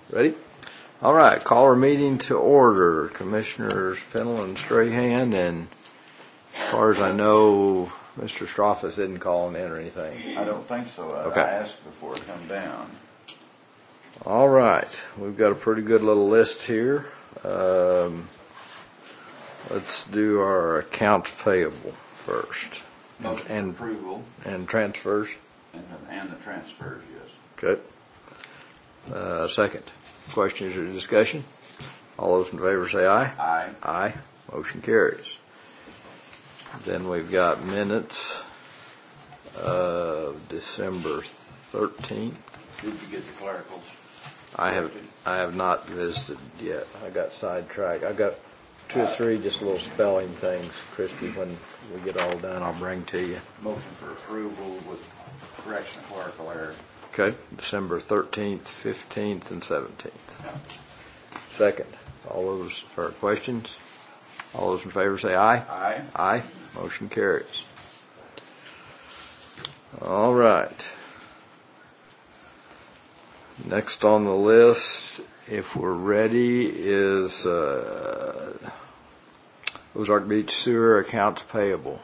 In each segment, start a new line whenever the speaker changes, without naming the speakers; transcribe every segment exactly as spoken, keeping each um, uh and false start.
Ready? All right, call our meeting to order. Commissioners Pennell and Strahan, and as far as I know, Mister Stroffus isn't calling in or anything.
I don't think so. I,
Okay.
I asked before I come down.
All right, we've got a pretty good little list here. Um, let's do our accounts payable first.
Motion for
And,
approval
and transfers.
and the, and the transfers, yes.
Good. Uh, second. Questions or discussion? All those in favor say aye.
Aye.
Aye. Motion carries. Then we've got minutes of December thirteenth.
Did you get the clericals?
I have I have not visited yet. I got sidetracked. I got two or three just little spelling things, Christy. When we get all done, I'll bring to you.
Motion for approval with correction of clerical error.
Okay. December thirteenth, fifteenth, and seventeenth.
Yeah.
Second. All those are questions? All those in favor say aye.
Aye.
Aye. Motion carries. All right. Next on the list, if we're ready, is uh, Ozark Beach Sewer accounts payable.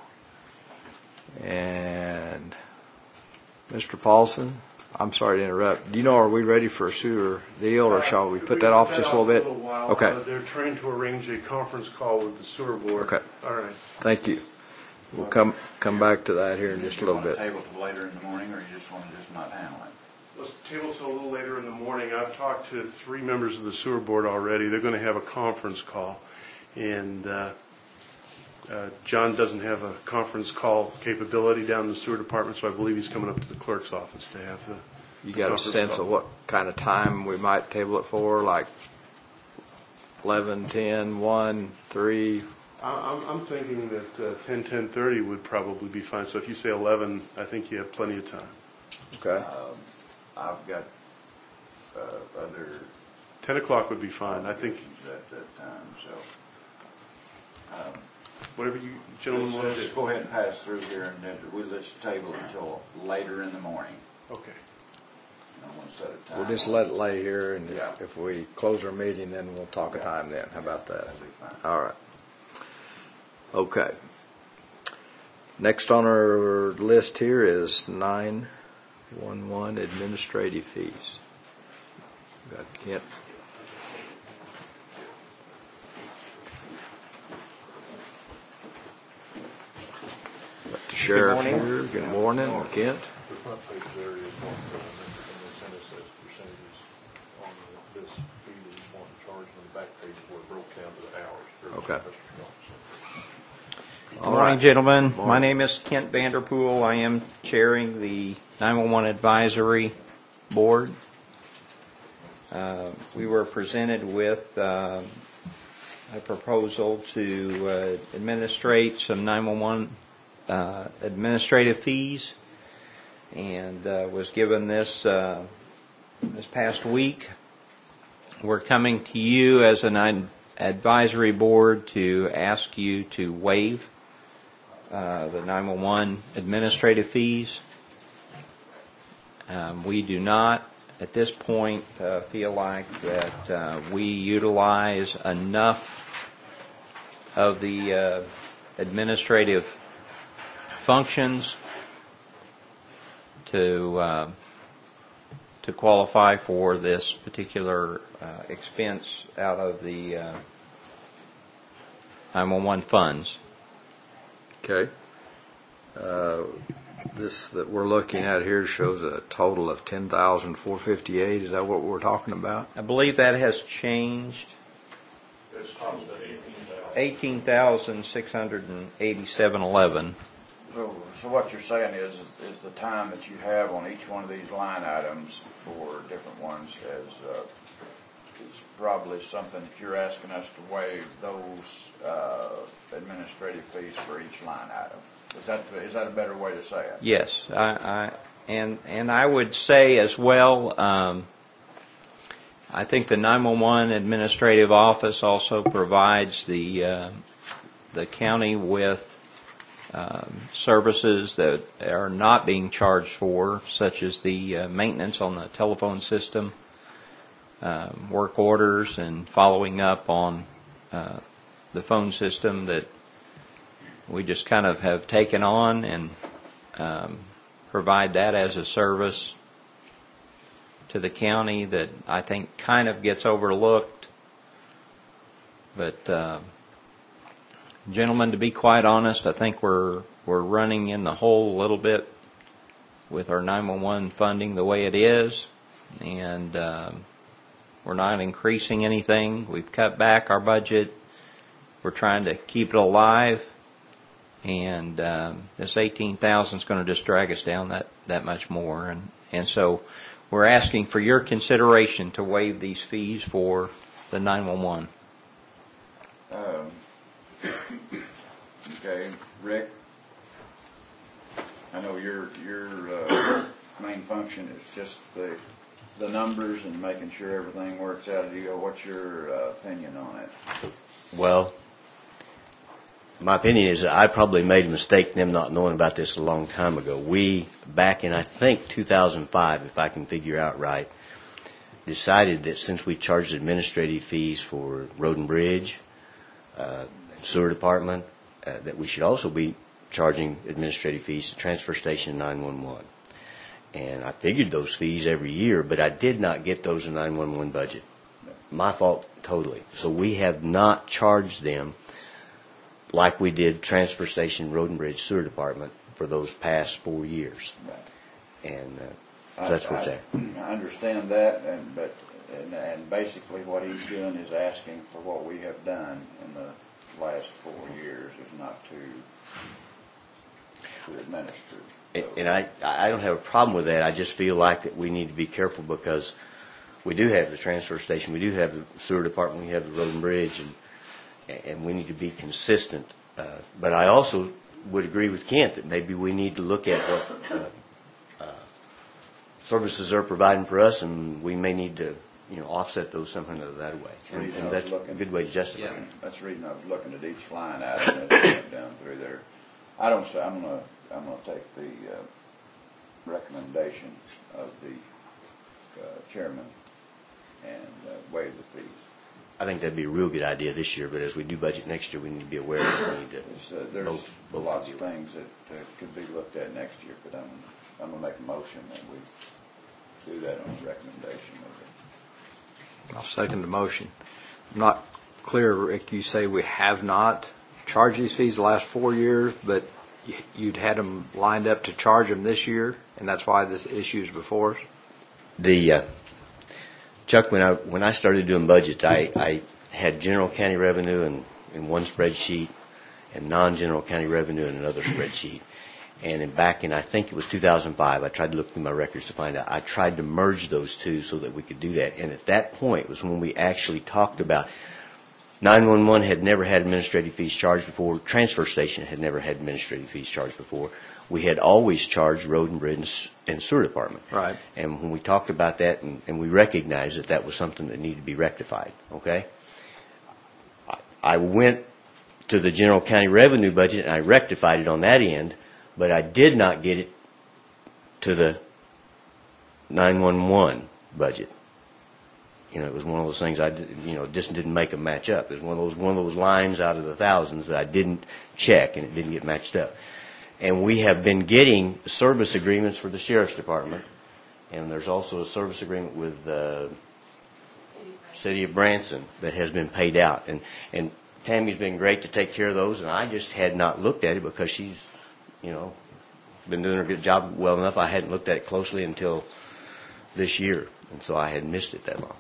And Mister Paulson, I'm sorry to interrupt. Do you know, are we ready for a sewer deal, or shall we put that off just a little bit? Okay.
Uh, they're trying to arrange a conference call with the sewer board.
Okay.
All right.
Thank you. We'll come come back to that here in just a
You
little
want
bit.
to table till later in the morning, or you just want to just not handle it?
Let's table till a little later in the morning. I've talked to three members of the sewer board already. They're going to have a conference call. And uh, uh, John doesn't have a conference call capability down in the sewer department, so I believe he's coming up to the clerk's office to have the
You
the
got a
conference
sense
call.
of what kind of time we might table it for, like eleven, ten, one, three?
I- I'm, I'm thinking that uh, ten, ten thirty would probably be fine. So if you say eleven, I think you have plenty of time.
Okay.
Um, I've got uh, other
ten o'clock would be fine. I think
issues at that time, so. Um,
whatever you gentlemen
let's,
want to
let's
do.
go ahead and pass through here, and then we let's table it until later in the morning.
Okay.
I want to set a time.
We'll just let it lay here, and
Yeah.
if, if we close our meeting, then we'll talk a time then. How about that?
That'd be fine.
All right. Okay. Next on our list here is nine one one administrative fees. Got Kent. Got the sheriff
morning.
here. Good morning, Kent.
The front page there is one for the sentence says percentages on the- this fee that he's wanting to charge, and on the back page where it broke down to the hours. There's
Okay.
Mister Strong, so.
All
Good morning,
right.
gentlemen.
Morning.
My name is Kent Vanderpool. I am chairing the nine one one Advisory Board. Uh, we were presented with uh, a proposal to uh, administrate some nine one one uh, administrative fees, and uh, was given this uh, this past week. We're coming to you as an ad- advisory board to ask you to waive uh, the nine one one administrative fees. Um, we do not, at this point, uh, feel like that uh, we utilize enough of the uh, administrative functions to uh, to qualify for this particular uh, expense out of the uh, nine one one funds.
Okay. Uh, this that we're looking at here shows a total of ten thousand four fifty-eight. Is that what we're talking about?
I believe that has changed.
It's cost at eighteen thousand.
eighteen thousand six hundred eighty-seven eleven.
So, so what you're saying is, is the time that you have on each one of these line items for different ones is, uh, is probably something that you're asking us to waive those, uh, administrative fees for each line item. Is that, is that a better way to say it?
Yes, I, I and and I would say as well. Um, I think the nine one one administrative office also provides the uh, the county with um, services that are not being charged for, such as the uh, maintenance on the telephone system, um, work orders and following up on uh, the phone system that we just kind of have taken on and um, provide that as a service to the county that I think kind of gets overlooked. But uh, gentlemen, to be quite honest, I think we're we're running in the hole a little bit with our nine one one funding the way it is, and um, we're not increasing anything. We've cut back our budget. We're trying to keep it alive. And um, this eighteen thousand is going to just drag us down that, that much more. And, and so we're asking for your consideration to waive these fees for the nine one one.
Um, okay, Rick, I know your, your uh, main function is just the, the numbers and making sure everything works out. Do you go, what's your uh, opinion on it?
Well, my opinion is that I probably made a mistake them not knowing about this a long time ago. We, back in I think two thousand five, if I can figure out right, decided that since we charged administrative fees for road and bridge, uh, sewer department, uh, that we should also be charging administrative fees to transfer station nine one one. And I figured those fees every year, but I did not get those in nine one one budget. My fault totally. So we have not charged them like we did transfer station, road and bridge, sewer department for those past four years.
Right.
And uh, that's what's there.
I understand that, and but and, and basically what he's doing is asking for what we have done in the last four years, is not to to administer.
And, and I I don't have a problem with that. I just feel like that we need to be careful because we do have the transfer station, we do have the sewer department, we have the road and bridge, and and we need to be consistent. Uh, but I also would agree with Kent that maybe we need to look at what uh, uh, services are providing for us, and we may need to, you know, offset those somehow or that way. And, and that's a good way to justify
Yeah,
it.
that's the reason I was looking at each line item as I went down through there. I don't say, I'm gonna, I'm gonna take the uh, recommendation of the uh, chairman and uh, waive the fees.
I think that'd be a real good idea this year, but as we do budget next year, we need to be aware that we need to.
There's, uh, there's
both, both
lots
of
of
you.
things that uh, could be looked at next year, but I'm, I'm gonna make a motion that we do that on the recommendation of it.
I'll second the motion. I'm not clear, Rick, you say we have not charged these fees the last four years, but y- you'd had them lined up to charge them this year, and that's why this issue is before us?
The uh, Chuck, when I when I started doing budgets, I, I had general county revenue in, in one spreadsheet and non-general county revenue in another spreadsheet. And in back in, I think it was two thousand five, I tried to look through my records to find out. I tried to merge those two so that we could do that. And at that point was when we actually talked about nine one one had never had administrative fees charged before. Transfer station had never had administrative fees charged before. We had always charged road and bridge and sewer department.
Right.
And when we talked about that, and, and we recognized that that was something that needed to be rectified, okay? I, I went to the general county revenue budget and I rectified it on that end, but I did not get it to the nine one one budget. You know, it was one of those things I did, you know, just didn't make them match up. It was one of those one of those lines out of the thousands that I didn't check and it didn't get matched up. And we have been getting service agreements for the sheriff's department, and there's also a service agreement with the city of Branson that has been paid out. And and Tammy's been great to take care of those, and I just had not looked at it because she's, you know, been doing a good job well enough. I hadn't looked at it closely until this year, and so I had missed it that long.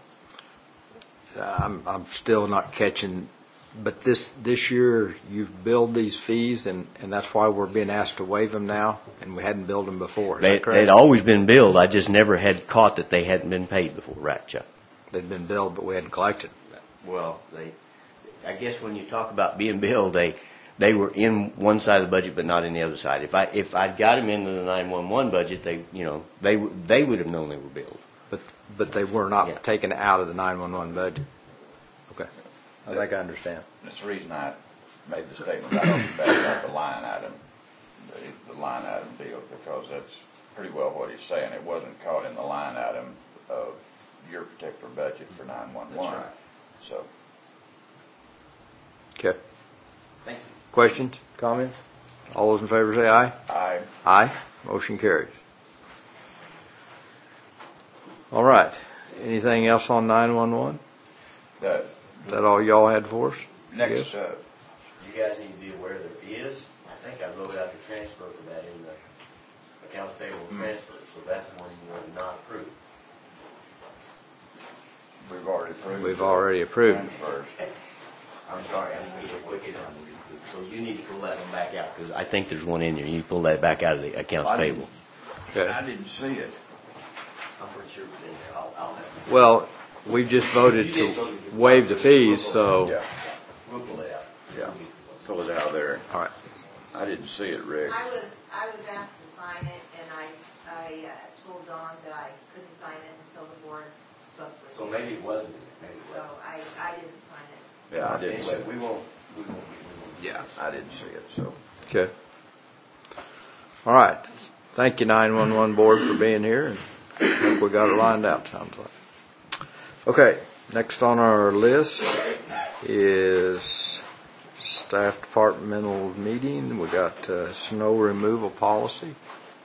I'm, I'm still not catching, but this, this year you've billed these fees, and, and that's why we're being asked to waive them now, and we hadn't billed them before. Is
They,
that correct?
they'd always been billed. I just never had caught that they hadn't been paid before, right, Chuck?
They'd been billed, but we hadn't collected.
Well, they, I guess when you talk about being billed, they, they were in one side of the budget, but not in the other side. If I, if I'd got them into the nine one one budget, they, you know, they, they would have known they were billed.
But, but they were not
Yeah.
taken out of the nine one one budget. Okay. I think I understand.
That's the reason I made the statement right off the bat about the line item, the, the line item deal, because that's pretty well what he's saying. It wasn't caught in the line item of your particular budget for nine-one-one.
That's right.
So,
Okay.
Thank you.
Questions, comments? All those in favor say aye.
I,
Aye. Motion carries. All right. Anything else on nine-one-one?
that,
Is that all y'all had for us?
next,
Yes.
uh,
You guys need to be aware there is, I think I wrote out the transfer for that in the accounts payable transfer, so that's one you want to not approve.
we've already approved.
We've already approved.
Transfers.
I'm sorry, I didn't mean to wicked on you, so you need to pull that one back out. Because I think there's one in there, you pull that back out of the accounts
I didn't-
payable.
Okay.
I didn't see it.
I'm pretty sure it's in there, I'll, I'll have it.
Well, we just voted to waive the fees, so,
Yeah,
We'll pull it out.
yeah. Pull it out of there.
all right.
I didn't see it, Rick.
I was, I was asked to sign it, and I, I uh, told Dawn that I couldn't sign it until the board spoke with
So
me.
maybe it wasn't, maybe it
So
wasn't.
I, I didn't sign it.
Yeah, I didn't see
Anyway,
it.
we won't, we won't, we won't.
Yeah, I didn't see it, so.
Okay. All right. Thank you, nine-one-one board, for being here. And I think we got it lined out, sounds like. Okay, next on our list is staff departmental meeting. We got uh, snow removal policy.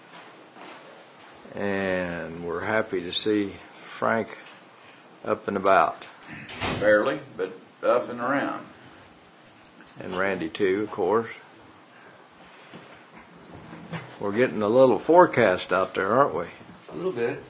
And we're happy to see Frank up and about.
Barely, but up and around.
And Randy too, of course. We're getting a little forecast out there, aren't we?
A little bit.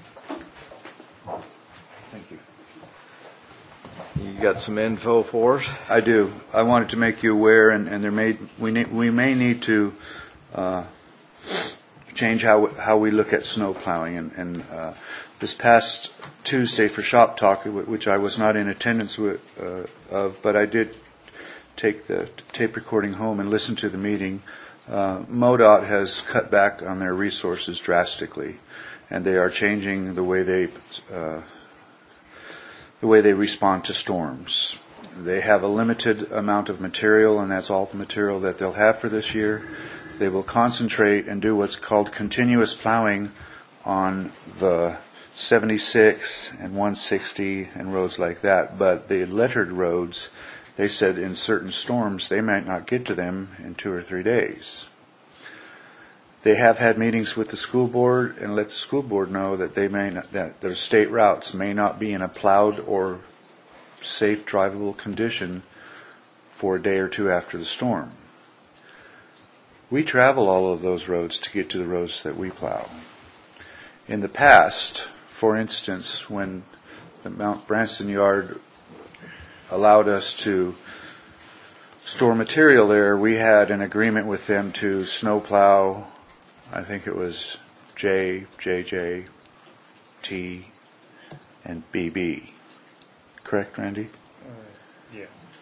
Thank you.
You got some info for us?
I do. I wanted to make you aware, and, and there may we need, we may need to uh, change how how we look at snow plowing. And, and uh, this past Tuesday for Shop Talk, which I was not in attendance with, uh, of, but I did take the tape recording home and listen to the meeting. Uh, MoDOT has cut back on their resources drastically, and they are changing the way they uh, the way they respond to storms. They have a limited amount of material, and that's all the material that they'll have for this year. They will concentrate and do what's called continuous plowing on the seventy-six and one sixty and roads like that. But the lettered roads, they said in certain storms they might not get to them in two or three days. They have had meetings with the school board and let the school board know that they may not, that their state routes may not be in a plowed or safe drivable condition for a day or two after the storm. We travel all of those roads to get to the roads that we plow. In the past, for instance, when the Mount Branson yard allowed us to store material there, we had an agreement with them to snowplow, I think it was J, J J, T, and B B. Correct, Randy?
Yeah.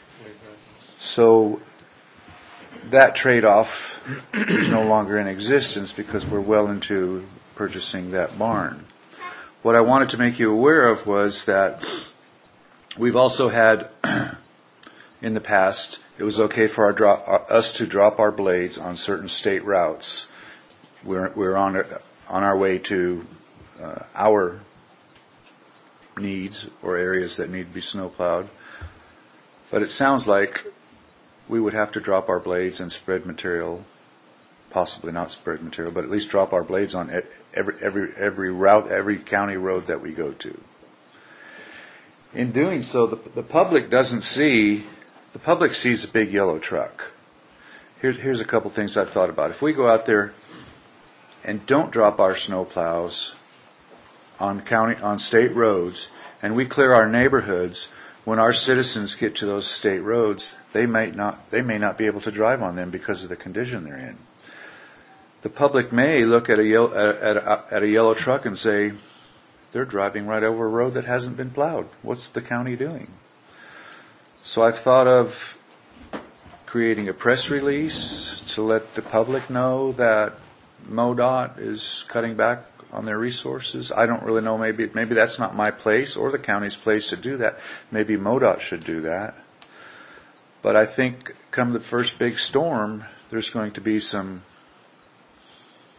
So that trade-off is no longer in existence because we're well into purchasing that barn. What I wanted to make you aware of was that we've also had, in the past, it was okay for our drop, uh, us to drop our blades on certain state routes. We're, we're on, on our way to uh, our needs or areas that need to be snow plowed. But it sounds like we would have to drop our blades and spread material, possibly not spread material, but at least drop our blades on every, every, every route, every county road that we go to. In doing so, the, the public doesn't see, the public sees a big yellow truck. Here, here's a couple things I've thought about. If we go out there and don't drop our snow plows on county, on state roads, and we clear our neighborhoods, when our citizens get to those state roads, they might not, they may not be able to drive on them because of the condition they're in. The public may look at a yellow, at a, at a yellow truck and say, they're driving right over a road that hasn't been plowed. What's the county doing? So I've thought of creating a press release to let the public know that MoDOT is cutting back on their resources. I don't really know. Maybe maybe that's not my place or the county's place to do that. Maybe MoDOT should do that. But I think come the first big storm, there's going to be some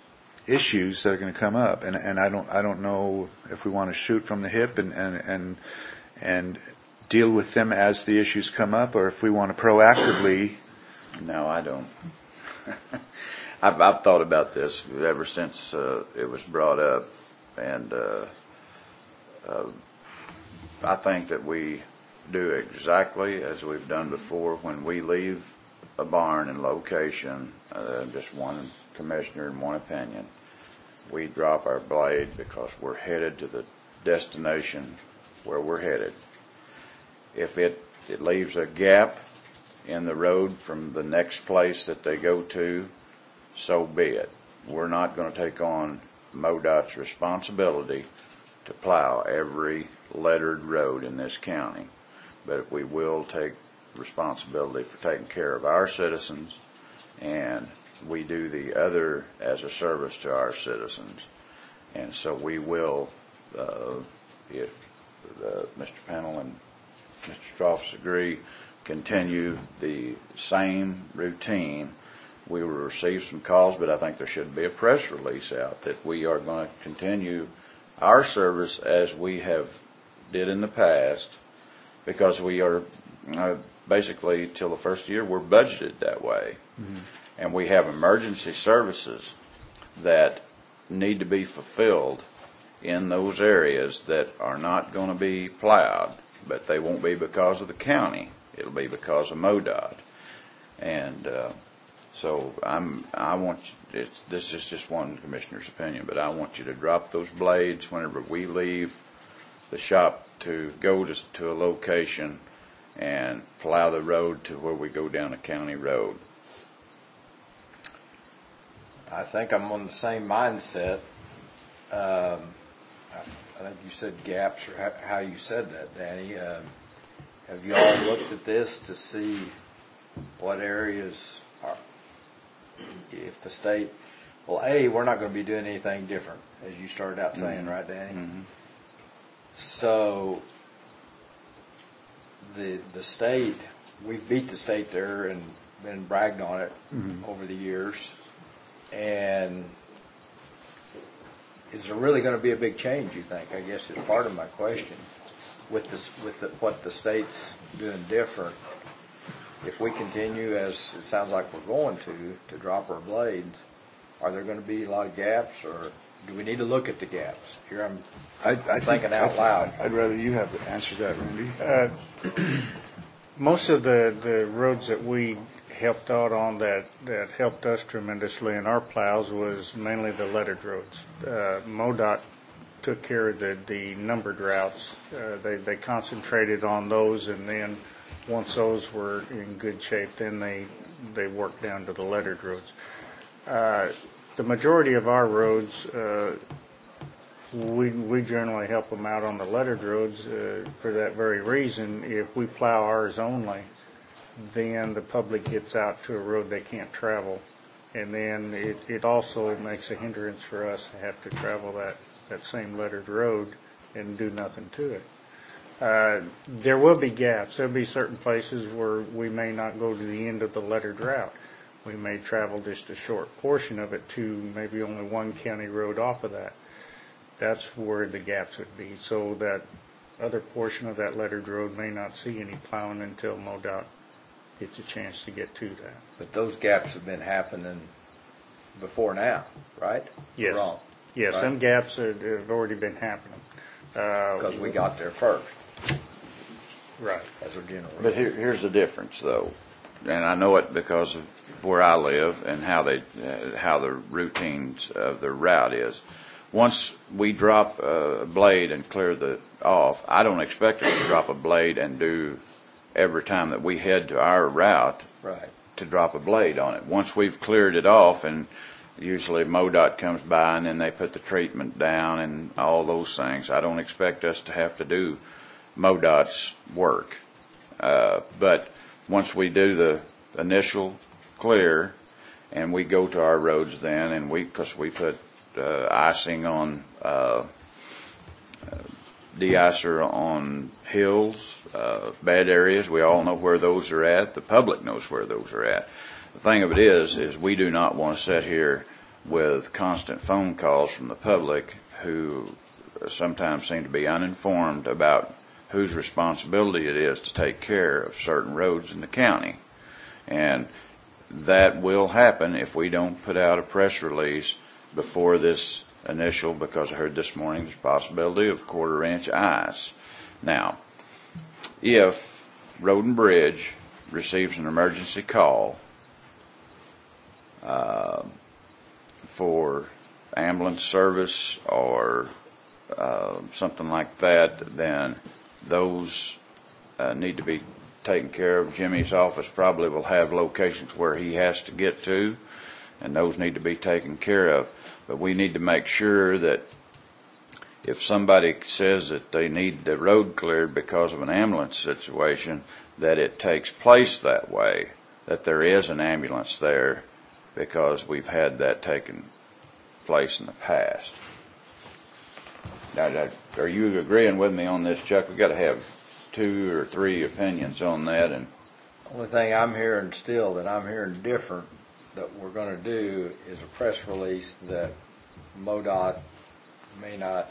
issues that are going to come up, and and I don't I don't know if we want to shoot from the hip and and and and deal with them as the issues come up, or if we want to proactively.
No, I don't. I've, I've thought about this ever since uh, it was brought up, and uh, uh, I think that we do exactly as we've done before. When we leave a barn and location, uh, just one commissioner and one opinion, we drop our blade because we're headed to the destination where we're headed. If it, it leaves a gap in the road from the next place that they go to, so be it. We're not going to take on MoDOT's responsibility to plow every lettered road in this county, but we will take responsibility for taking care of our citizens, and we do the other as a service to our citizens. And so we will, uh, if uh, Mister Pennell and Mister Stroffs agree, continue the same routine. We will receive some calls, but I think there should be a press release out that we are going to continue our service as we have did in the past, because we are uh, basically till the first year we're budgeted that way. Mm-hmm. And we have emergency services that need to be fulfilled in those areas that are not going to be plowed, but they won't be because of the county. It'll be because of MoDOT. And uh, so I'm, I want, you, it's, this is just one commissioner's opinion, but I want you to drop those blades whenever we leave the shop to go to, to a location and plow the road to where we go down a county road.
I think I'm on the same mindset. Um, I, I think you said gaps, or how, how you said that, Danny. Um, have you all looked at this to see what areas are, if the state, well, A, we're not going to be doing anything different, as you started out saying, mm-hmm. right, Danny? Mm-hmm. So the the state, we've beat the state there and been bragged on it mm-hmm. over the years. And is there really going to be a big change, you think? I guess is part of my question. With this, with the, what the state's doing different, if we continue as it sounds like we're going to, to drop our blades, are there going to be a lot of gaps, or do we need to look at the gaps? Here I'm
I, I
thinking
think,
out
I,
loud.
I'd rather you have to answer that, Randy.
Uh, most of the, the roads that we helped out on that, that helped us tremendously in our plows was mainly the lettered roads. Uh, MoDOT took care of the, the numbered routes. Uh, they, they concentrated on those, and then once those were in good shape, then they, they worked down to the lettered roads. Uh, the majority of our roads, uh, we, we generally help them out on the lettered roads uh, for that very reason. If we plow ours only, then the public gets out to a road they can't travel. And then it, it also makes a hindrance for us to have to travel that, that same lettered road and do nothing to it. Uh, there will be gaps. There'll be certain places where we may not go to the end of the lettered route. We may travel just a short portion of it to maybe only one county road off of that. That's where the gaps would be. So that other portion of that lettered road may not see any plowing until MoDOT gets a chance to get to that.
But those gaps have been happening before now, right?
Yes.
Wrong.
Yes,
right?
some gaps have, have already been happening. Uh,
because we got there first.
Right.
As a general rule.
But here, here's the difference, though, and I know it because of where I live and how they, uh, how the routines of the route is. Once we drop a blade and clear the off, I don't expect us to drop a blade and do every time that we head to our route
right.
to drop a blade on it. Once we've cleared it off, and usually MoDOT comes by and then they put the treatment down and all those things, I don't expect us to have to do MoDOT's work. Uh, but once we do the initial clear and we go to our roads then, and we, because we put uh, icing on, uh, uh, de-icer on hills, uh, bad areas. We all know where those are at. The public knows where those are at. The thing of it is, is we do not want to sit here with constant phone calls from the public who sometimes seem to be uninformed about whose responsibility it is to take care of certain roads in the county. And that will happen if we don't put out a press release before this initial, because I heard this morning there's a possibility of quarter inch ice. Now, if Road and Bridge receives an emergency call uh, for ambulance service or uh, something like that, then those uh, need to be taken care of. Jimmy's office probably will have locations where he has to get to, and those need to be taken care of. But we need to make sure that if somebody says that they need the road cleared because of an ambulance situation, that it takes place that way, that there is an ambulance there, because we've had that taken place in the past. Now, now, are you agreeing with me on this, Chuck? We've got to have two or three opinions on that. And
Only thing I'm hearing still that I'm hearing different that we're going to do is a press release that MoDOT may not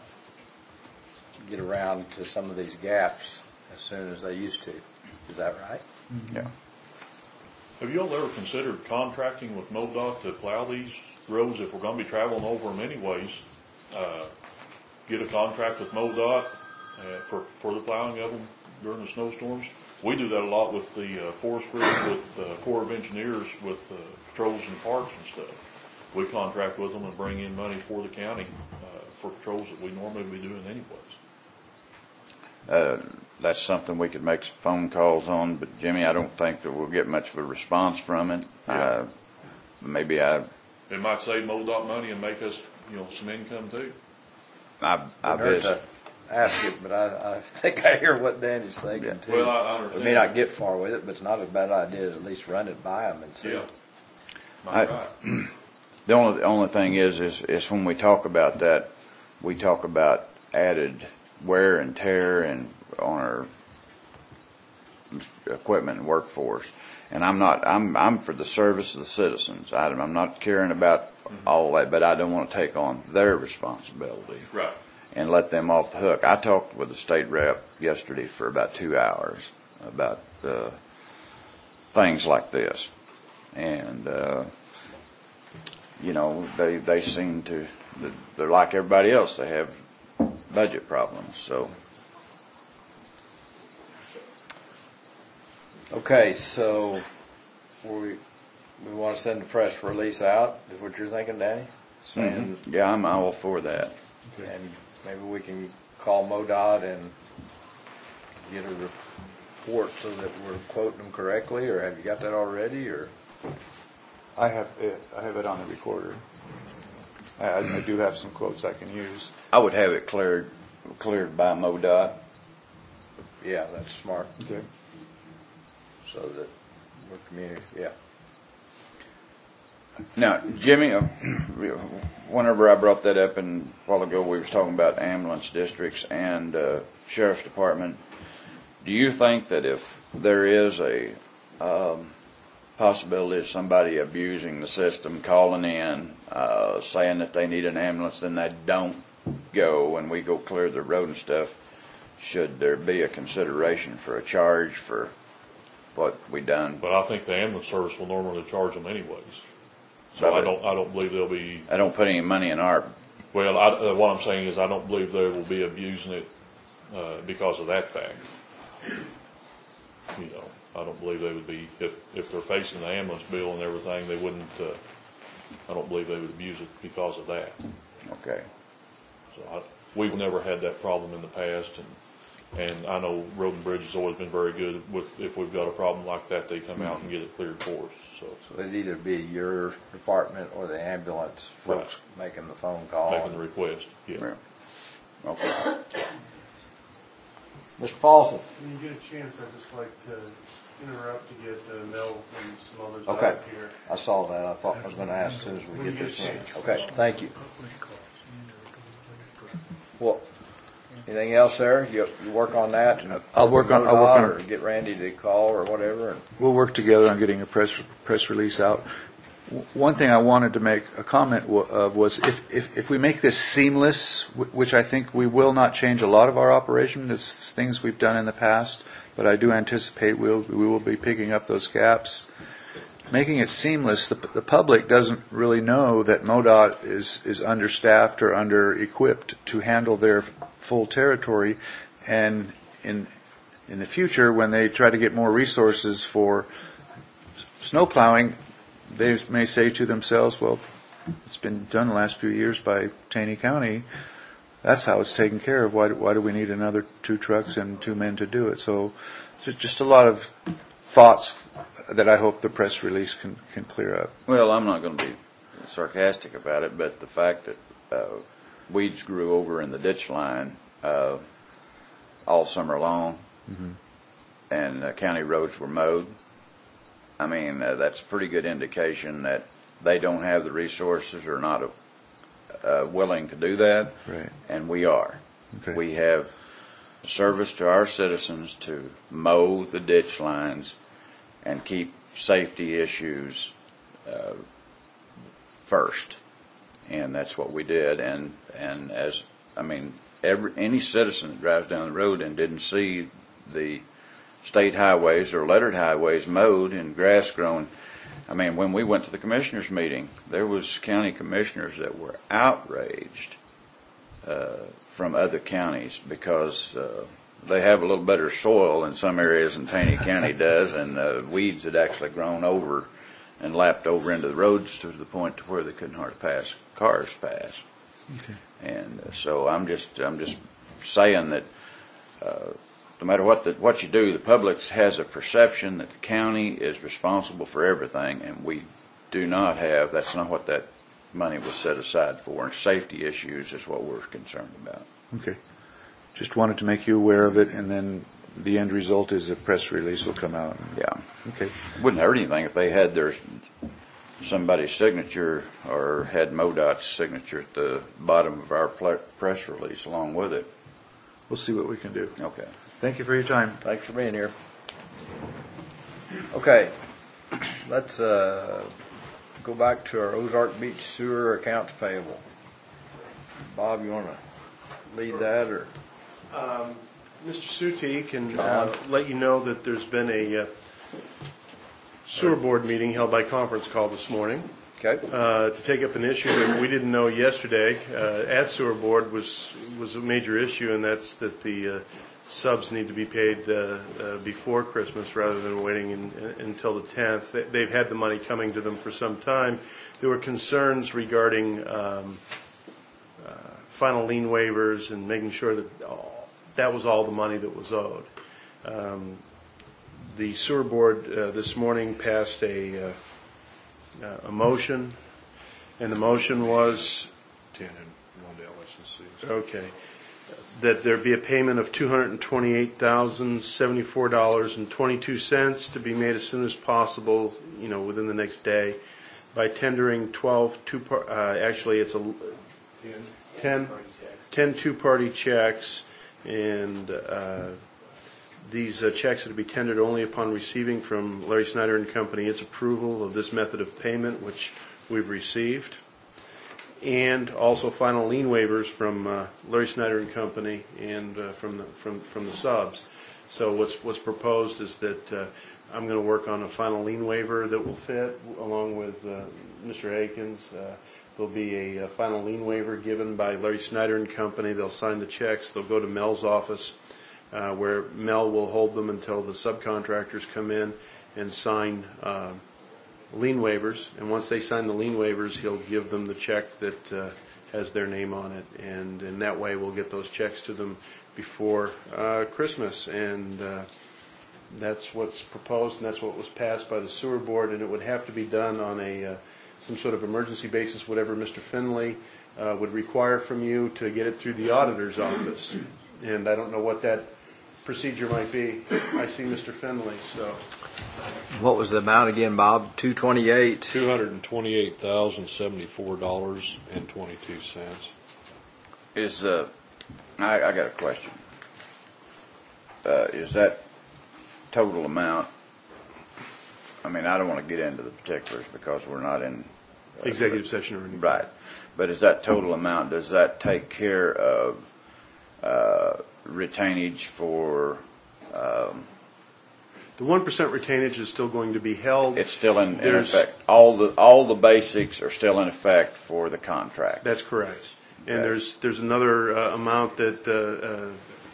get around to some of these gaps as soon as they used to. Is that right?
yeah.
Have you all ever considered contracting with MoDOT to plow these roads if we're going to be traveling over them anyways? Uh, get a contract with MoDOT uh, for, for the plowing of them during the snowstorms. We do that a lot with the uh, Forest Group, with the uh, Corps of Engineers, with uh, patrols and parks and stuff. We contract with them and bring in money for the county uh, for patrols that we normally would be doing anyways.
Uh, that's something we could make some phone calls on, but Jimmy, I don't think that we'll get much of a response from it.
Yeah.
Uh, maybe I,
It might save MoDOT money and make us, you know, some income too.
I, I
I've heard
visit.
to ask it, but I, I think I hear what Danny's thinking
Yeah.
too.
Well, I, I
We
understand.
may not get far with it, but it's not a bad idea to at least run it by them and see.
Yeah.
I-
Might right.
The only, the only thing is, is, is when we talk about that, we talk about added wear and tear and on our equipment and workforce. And I'm not, I'm, I'm for the service of the citizens. I, I'm not caring about
Mm-hmm.
all that, but I don't want to take on their responsibility
Right.
and let them off the hook. I talked with the state rep yesterday for about two hours about uh, things like this. And, uh, you know, they, they seem to, they're like everybody else. They have budget problems, so.
Okay, so we we want to send the press release out. Is what you're thinking, Danny? Saying,
Yeah, I'm all for that.
and maybe we can call MoDOT and get a report so that we're quoting them correctly. Or have you got that already? Or
I have it, I have it on the recorder. I, I do have some quotes I can use.
I would have it cleared, cleared by MoDOT.
yeah, that's smart.
Okay.
So that we're community. Yeah.
Now, Jimmy, uh, whenever I brought that up and a while ago, we was talking about ambulance districts and uh, sheriff's department. Do you think that if there is a um, possibility of somebody abusing the system, calling in, uh, saying that they need an ambulance, then they don't go and we go clear the road and stuff, should there be a consideration for a charge for what we done?
But I think the ambulance service will normally charge them anyways. So I don't, I don't believe they'll be,
I don't put any money in our,
well, I, uh, what I'm saying is I don't believe they will be abusing it, uh, because of that fact. You know, I don't believe they would be, if, if they're facing the ambulance bill and everything, they wouldn't, uh, I don't believe they would abuse it because of that.
okay.
So I, we've never had that problem in the past, and, and I know Road and Bridge has always been very good with, if we've got a problem like that, they come out and get it cleared for us, so.
So it'd either be your department or the ambulance folks making the phone call.
Making the request, yeah.
Yeah. Okay.
Mister Paulson.
When you get a chance, I'd just like to interrupt to get uh, Mel and some others
Okay.
out here.
I saw that. I thought I was going to ask as soon as we get this in. Okay, thank you. Well, anything else there? You, you work on that? and-
I'll work on- I'll work on it.
Or get Randy to call or whatever. and-
We'll work together on getting a press press release out. W- One thing I wanted to make a comment wa- of was if, if, if we make this seamless, wh- which I think we will not change a lot of our operation, it's things we've done in the past, but I do anticipate we'll, we will be picking up those gaps. Making it seamless, the, the public doesn't really know that MoDOT is, is understaffed or under-equipped to handle their full territory. And in, in the future, when they try to get more resources for snow plowing, they may say to themselves, well, it's been done the last few years by Taney County. That's how it's taken care of. Why do, why do we need another two trucks and two men to do it? So just a lot of thoughts that I hope the press release can, can clear up.
Well, I'm not going to be sarcastic about it, but the fact that uh, weeds grew over in the ditch line uh, all summer long, mm-hmm. and uh, county roads were mowed, I mean, uh, that's a pretty good indication that they don't have the resources or not uh, willing to do that,
right.
And we are.
Okay.
We have a service to our citizens to mow the ditch lines and keep safety issues uh, first, and that's what we did. And and as I mean, every any citizen that drives down the road and didn't see the state highways or lettered highways mowed and grass grown. I mean, when we went to the commissioners' meeting, there was county commissioners that were outraged uh, from other counties because uh, they have a little better soil in some areas than Taney County does, and uh, weeds had actually grown over and lapped over into the roads to the point to where they couldn't hardly pass cars pass.
Okay.
And uh, so I'm just I'm just saying that uh, no matter what the, what you do, the public has a perception that the county is responsible for everything, and we do not have. That's not what that money was set aside for. And safety issues is what we're concerned about.
Okay. Just wanted to make you aware of it, and then the end result is a press release will come out.
Yeah.
Okay.
It wouldn't hurt anything if they had their somebody's signature or had MoDOT's signature at the bottom of our pl- press release along with it.
We'll see what we can do.
Okay.
Thank you for your time.
Thanks for being here. Okay, let's uh, go back to our Ozark Beach sewer accounts payable. Bob, you want to lead that, or?
Um, Mister Suti can uh, let you know that there's been a uh, sewer board meeting held by conference call this morning
Okay.
uh, to take up an issue that we didn't know yesterday uh, at sewer board was was a major issue, and that's that the uh, subs need to be paid uh, uh, before Christmas rather than waiting in, in, until the tenth. They've had the money coming to them for some time. There were concerns regarding um, uh, final lien waivers and making sure that all, that was all the money that was owed. Um, the sewer board uh, this morning passed a, uh, a motion, and the motion was
ten and one L S and C.
okay. That there be a payment of two hundred twenty-eight thousand seventy-four dollars and twenty-two cents to be made as soon as possible, you know, within the next day, by tendering twelve two par- uh, actually it's a ten, ten two-party checks, and uh, these uh, checks are to be tendered only upon receiving from Larry Snyder and Company its approval of this method of payment, which we've received, and also final lien waivers from uh, Larry Snyder and Company and uh, from the from from the subs. So what's what's proposed is that uh, I'm going to work on a final lien waiver that will fit, along with uh, Mister Akins. Uh, there'll be a, a final lien waiver given by Larry Snyder and Company. They'll sign the checks. They'll go to Mel's office, uh, where Mel will hold them until the subcontractors come in and sign Uh, lien waivers, and once they sign the lien waivers, he'll give them the check that uh, has their name on it, and in that way we'll get those checks to them before uh, Christmas, and uh, that's what's proposed, and that's what was passed by the sewer board, and it would have to be done on a uh, some sort of emergency basis, whatever Mister Finley uh, would require from you to get it through the auditor's office, and I don't know what that procedure might be. I see Mister Finley, so.
What was the amount again, Bob? Two twenty-eight.
Two hundred and twenty-eight thousand seventy-four dollars and twenty-two cents.
Is uh, I, I got a question. Uh, is that total amount I mean, I don't want to get into the particulars because we're not in. uh,
Executive session or anything.
Right. But is that total amount, does that take care of uh, retainage for, um,
The one percent retainage is still going to be held.
it's still in in
There's-
effect? All the, all the basics are still in effect for the contract?
That's correct. And
Okay.
there's, there's another uh, amount that, uh, uh,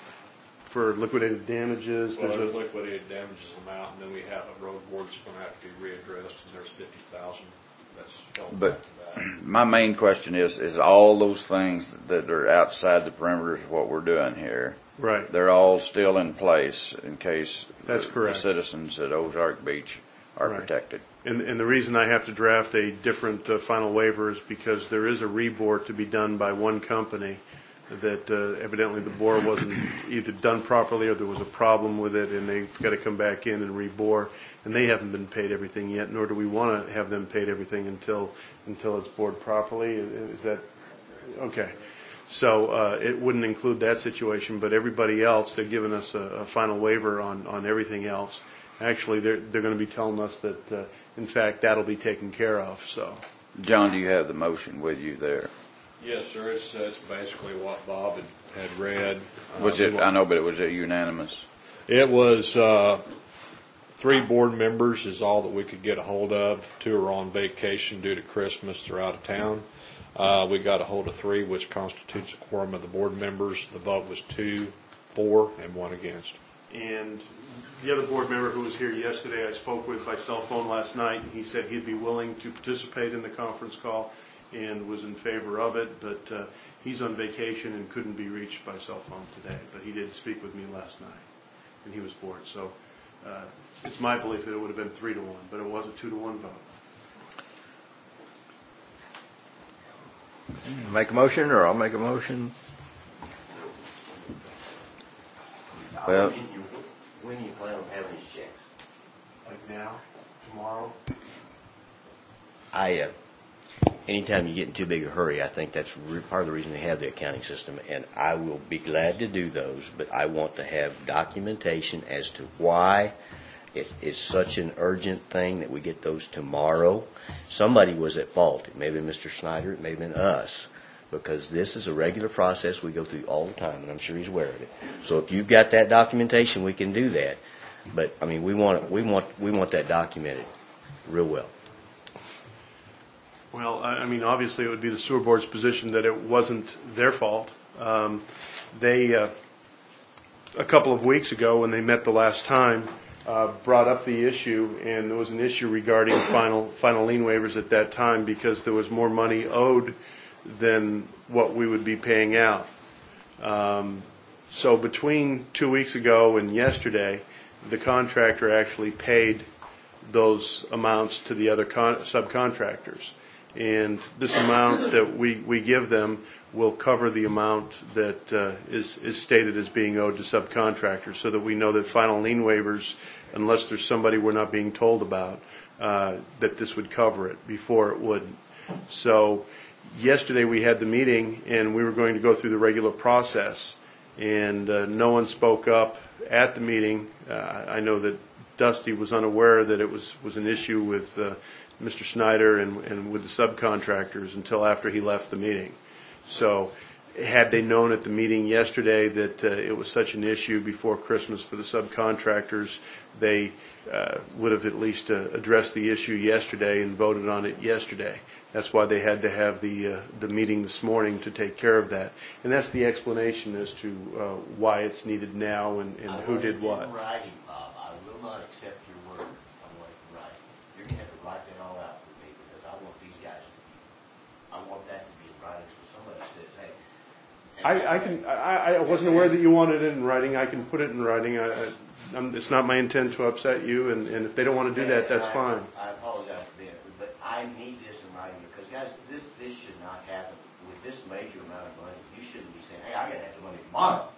for liquidated damages.
Well,
there's
there's
a-
liquidated damages amount, and then we have a road board that's gonna have to be readdressed, and there's fifty thousand that's held
But-
back to that.
My main question is, is all those things that are outside the perimeters of what we're doing here,
Right.
they're all still in place in case
That's
the-
correct.
the citizens at Ozark Beach are
Right.
protected?
And, and the reason I have to draft a different uh, final waiver is because there is a rebore to be done by one company that uh, evidently the bore wasn't either done properly or there was a problem with it, and they've got to come back in and rebore, and they haven't been paid everything yet, nor do we want to have them paid everything until, until it's bored properly. Is is that, okay. So uh, it wouldn't include that situation, but everybody else, they're giving us a, a final waiver on, on everything else. Actually, they're, they're going to be telling us that, uh, in fact, that'll be taken care of, so.
John, do you have the motion with you there?
Yes, sir, it's, it's basically what Bob had, had read. Uh,
Was it, I know, but it was a unanimous?
It was, uh, three board members is all that we could get a hold of. Two are on vacation due to Christmas, they're out of town. Uh, we got a hold of three, which constitutes a quorum of the board members. The vote was two, four, and one against.
And the other board member who was here yesterday, I spoke with by cell phone last night, and he said he'd be willing to participate in the conference call and was in favor of it, but uh, he's on vacation and couldn't be reached by cell phone today. But he did speak with me last night, and he was for it. So uh, it's my belief that it would have been three to one, but it was a two to one vote.
Make a motion, or I'll make a motion?
Well-
When do you, when do you plan on having these checks?
Like now, tomorrow?
I, uh, anytime you get in too big a hurry, I think that's re- part of the reason they have the accounting system, and I will be glad to do those, but I want to have documentation as to why it is such an urgent thing that we get those tomorrow. Somebody was at fault. It may have been Mister Snyder, it may have been us, because this is a regular process we go through all the time, and I'm sure he's aware of it. So if you've got that documentation, we can do that. But, I mean, we want, we want, we want that documented real well.
Well, I I mean, obviously, it would be the sewer board's position that it wasn't their fault. Um, They, uh, a couple of weeks ago, when they met the last time, uh, brought up the issue, and there was an issue regarding final, final lien waivers at that time because there was more money owed than what we would be paying out. Um, So between two weeks ago and yesterday, the contractor actually paid those amounts to the other con- subcontractors. And this amount that we, we give them will cover the amount that uh, is, is stated as being owed to subcontractors, so that we know that final lien waivers, unless there's somebody we're not being told about, uh, that this would cover it. Before it wouldn't. So yesterday we had the meeting, and we were going to go through the regular process, and uh, no one spoke up at the meeting. Uh, I know that Dusty was unaware that it was, was an issue with uh, Mister Snyder and, and with the subcontractors until after he left the meeting. So had they known at the meeting yesterday that uh, it was such an issue before Christmas for the subcontractors, they uh, would have at least uh, addressed the issue yesterday and voted on it yesterday. That's why they had to have the uh, the meeting this morning to take care of that. And that's the explanation as to uh, why it's needed now and, and who did what.
In writing, Bob, I will not accept your word. I want it in writing. You're going to have to write that all out for me, because I want these guys to be, I want that to be in writing, so somebody says, hey. and
I, I can. I, I wasn't aware that you wanted it in writing. I can put it in writing. I, I, I'm, it's not my intent to upset you, and, and if they don't want to do that, that's
I-
fine.
I apologize for being, but I need this in writing, because guys, this, this should not happen. With this major amount of money, you shouldn't be saying, hey, I gotta have the money tomorrow.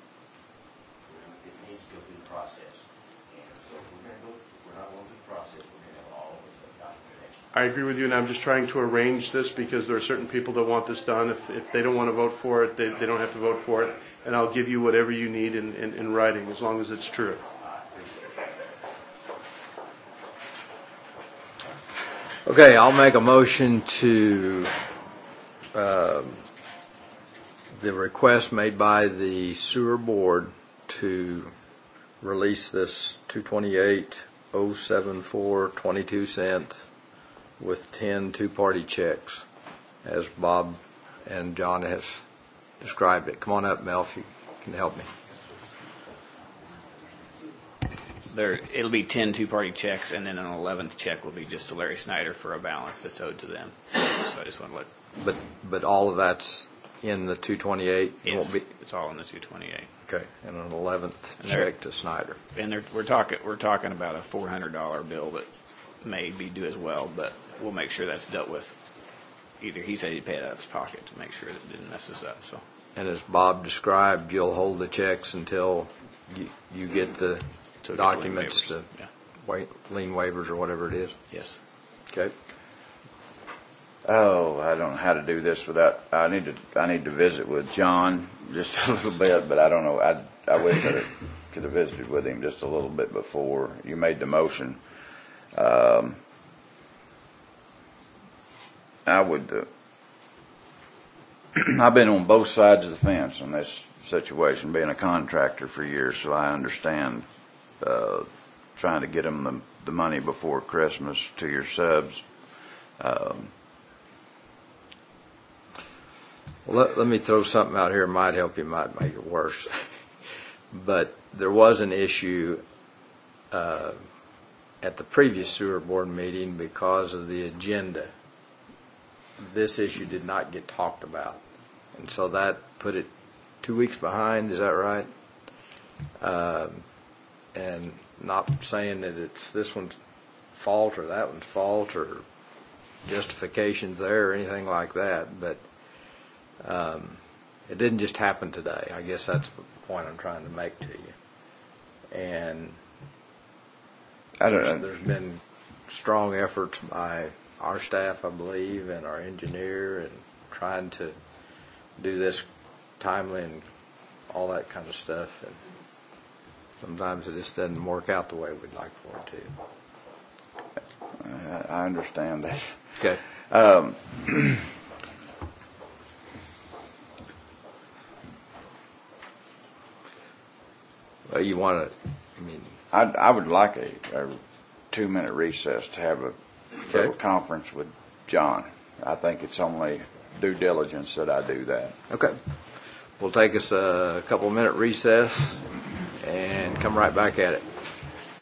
It needs to go through the process. And so if we're gonna go, if we're not going through the process, we're gonna have all of the documentation.
I agree with you, and I'm just trying to arrange this because there are certain people that want this done. If, if they don't want to vote for it, they, they don't have to vote for it. And I'll give you whatever you need in, in, in writing, as long as it's true.
Okay, I'll make a motion to, um, the request made by the sewer board to release this two twenty-eight oh seven four twenty-two cents with ten two-party checks, as Bob and John has described it. Come on up, Mel, if you can help me.
There, it'll be ten two-party checks, and then an eleventh check will be just to Larry Snyder for a balance that's owed to them. So I just want to let.
But but all of that's in the two twenty-eight.
Yes,
won't be,
it's all in the two twenty-eight.
okay, and an eleventh
And there-
check to Snyder.
And there, we're talking we're talking about a four hundred dollar bill that may be due as well, but we'll make sure that's dealt with. Either he said he'd pay it out of his pocket to make sure that it didn't mess us up. So.
And as Bob described, you'll hold the checks until you, you get the
So get the lien
documents
waivers.
to
Yeah.
wait, lien waivers or whatever it is.
Yes.
Okay.
Oh, I don't know how to do this without, I need to, I need to visit with John just a little bit, but I don't know, I, I wish I could have visited with him just a little bit before you made the motion. Um, I would, uh, I've been on both sides of the fence on this situation, being a contractor for years, so I understand, uh, trying to get them the, the money before Christmas to your subs. Um,
Well, let, let me throw something out here. It might help you, might make it worse. But there was an issue uh, at the previous sewer board meeting because of the agenda. This issue did not get talked about. And so that put it two weeks behind. Is that right? Um, and not saying that it's this one's fault or that one's fault or justifications there or anything like that. But Um, it didn't just happen today. I guess that's the point I'm trying to make to you. And
I don't
there's,
know.
there's been strong efforts by our staff, I believe, and our engineer, and trying to do this timely and all that kind of stuff. And sometimes it just doesn't work out the way we'd like for it to.
Uh, I understand that.
Okay.
Um,
Well, you want to, I mean,
I, I would like a, a two-minute recess to have a
Okay.
little conference with John. I think it's only due diligence that I do that.
okay. We'll take us a couple minute recess and come right back at it.